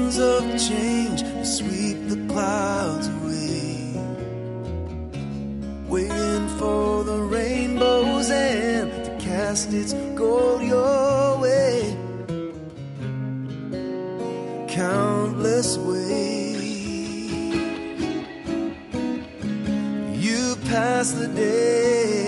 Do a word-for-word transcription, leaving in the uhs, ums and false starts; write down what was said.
winds of change to sweep the clouds away, waiting for the rainbow's end to cast its gold your way. Countless ways you pass the day,